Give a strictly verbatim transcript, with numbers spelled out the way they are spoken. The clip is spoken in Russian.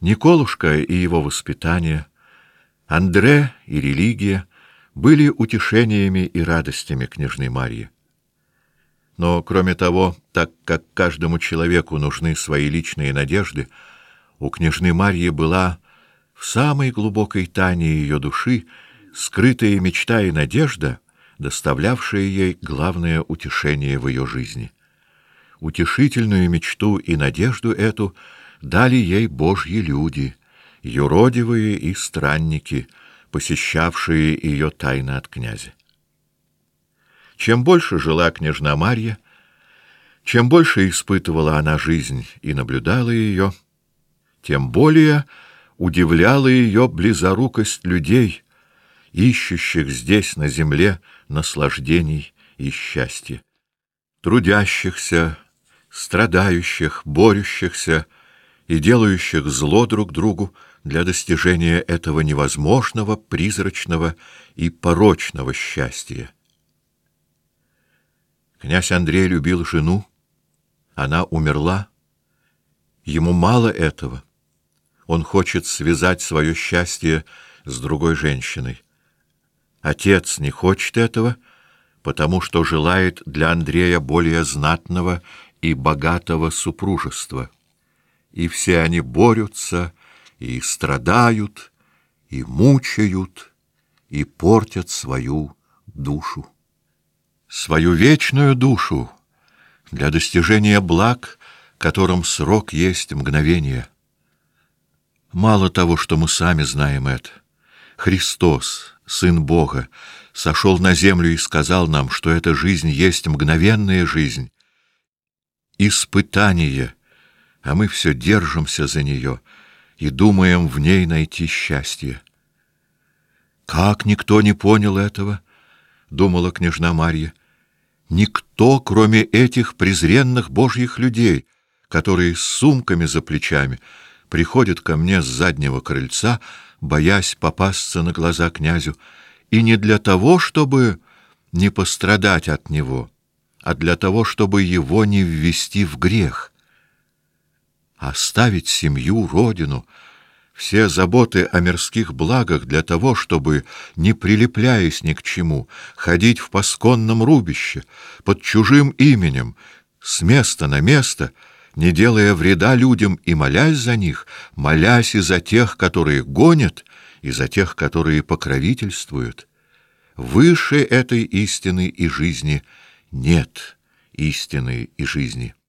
Николушка и его воспитание, Андре и религия были утешениями и радостями княжны Марьи. Но, кроме того, так как каждому человеку нужны свои личные надежды, у княжны Марьи была в самой глубокой тайне ее души скрытая мечта и надежда, доставлявшая ей главное утешение в ее жизни. Утешительную мечту и надежду эту дали ей божьи люди, юродивые и странники, посещавшие ее тайно от князя. Чем больше жила княжна Марья, чем больше испытывала она жизнь и наблюдала ее, тем более удивляла ее близорукость людей, ищущих здесь на земле наслаждений и счастья, трудящихся, страдающих, борющихся и делающих зло друг другу для достижения этого невозможного, призрачного и порочного счастья. Князь Андрей любил жену, она умерла. Ему мало этого. Он хочет связать свое счастье с другой женщиной. Отец не хочет этого, потому что желает для Андрея более знатного и богатого супружества. И все они борются, и страдают, и мучают, и портят свою душу. Свою вечную душу для достижения благ, которым срок есть мгновение. Мало того, что мы сами знаем это. Христос, Сын Бога, сошел на землю и сказал нам, что эта жизнь есть мгновенная жизнь, испытание, а мы все держимся за нее и думаем в ней найти счастье. Как никто не понял этого, думала княжна Марья. Никто, кроме этих презренных божьих людей, которые с сумками за плечами приходят ко мне с заднего крыльца, боясь попасться на глаза князю, и не для того, чтобы не пострадать от него, а для того, чтобы его не ввести в грех. Оставить семью, родину, все заботы о мирских благах для того, чтобы, не прилепляясь ни к чему, ходить в пасконном рубище, под чужим именем, с места на место, не делая вреда людям и молясь за них, молясь и за тех, которые гонят, и за тех, которые покровительствуют. Выше этой истины и жизни нет истины и жизни.